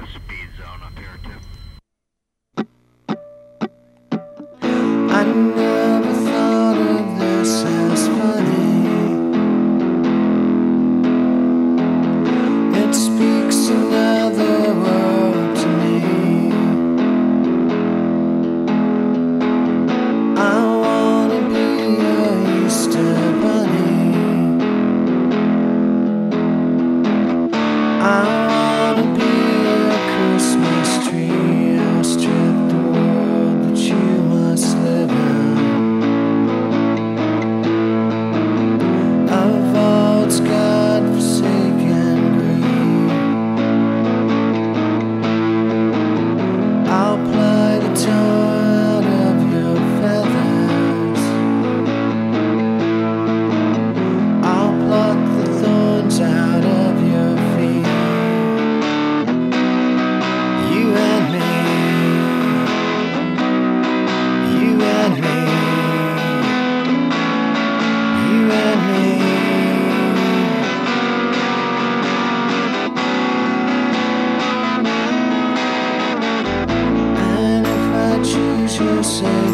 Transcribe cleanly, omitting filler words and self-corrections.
speed zone up here too. I never thought of this as funny. It speaks another word to me. I wanna be a Easter bunny. I wanna be a Christmas tree. I'll strip the world that you must live in. Of all its God-forsaken greed, I'll ply the tar out of your feathers. I'll pluck the thorns out of your feet. You and me, you and me, you and me. And if I choose your side,